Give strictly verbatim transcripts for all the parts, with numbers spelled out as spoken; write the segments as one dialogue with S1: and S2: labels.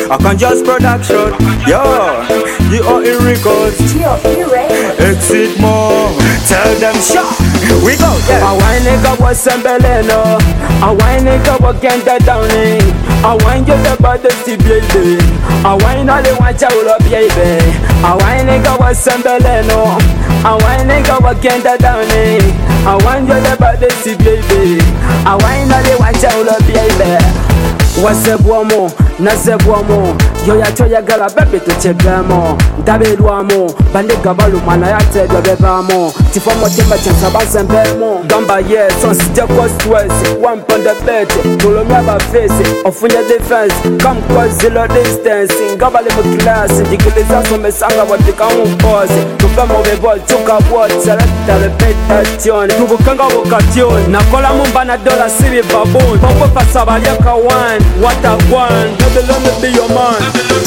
S1: I can just production. Yo, you are in records. Exit more. Tell them shut. We go. Yeah.
S2: I want nigga was sembeleno. I want nigga was get down. I want you the body to baby. I want all the want you love baby. I want nigga was sembeleno. I want nigga was get down. I want you the body to baby. I want all the want you love baby. Wasebwamo, nasebwamo, yo yatoyagala bebe tuchegamo, ndabelwamo, bandega balumana yatedwa bebamo, tifomo timba chansa basembemo, gamba yes, on step was twice, one pound the bed, tulomya ba face, ofunya defense, come cause zero distance, ngabale mu class, digiliza some sanga watika un pause, tufemo bebo chuka bot, select repeat action, tubukanga vocation, nakola mumbana dollar sibi baboon, popo pasabalia one. What I want, baby, let me be your man.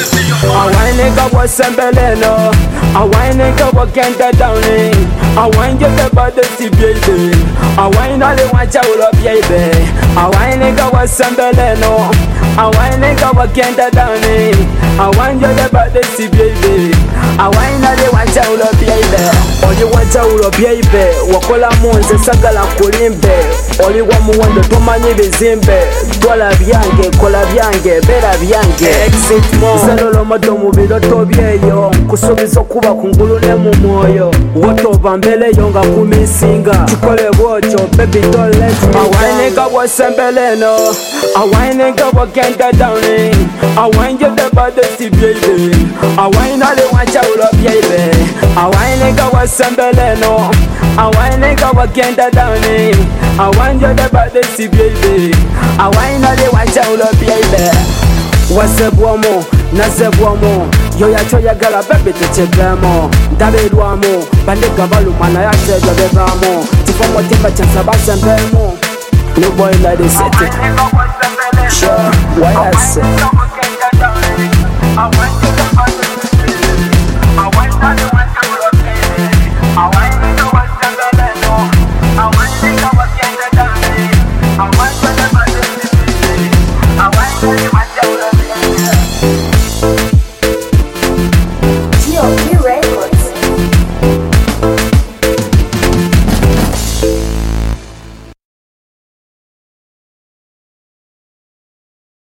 S2: I want nigga was sembeleno. I want nigga was get down. I want you the body to baby. I want all the want you love baby. I want nigga was sembeleno. I want nigga was get down. I want you the body to baby. I want all the want you love baby. All you want you love baby. Wakola monze sagala kulimbe. Oli wa muwendo tumanyi bizimbe. Dola byange kola byange bera byange exit mo zalolo moto mubiro tobyeyo kusubiza kuba kungulu ne mu moyo woto bambele yonga kumisinga tukole bocho baby don't let me awine ka wasembeleno awine ka wakenda down awine the body to baby awine ale wacha ulo baby awine ka wasembeleno awine ka wakenda down awine the body to baby awine ale wacha ulo baby wasebwamo nasebwamo yo yatoyagala bebe tuchegamo ndabelwamo bandega balumana yatedwa bebamo tifomo timba chansa basembemo no boy like the city sure why I say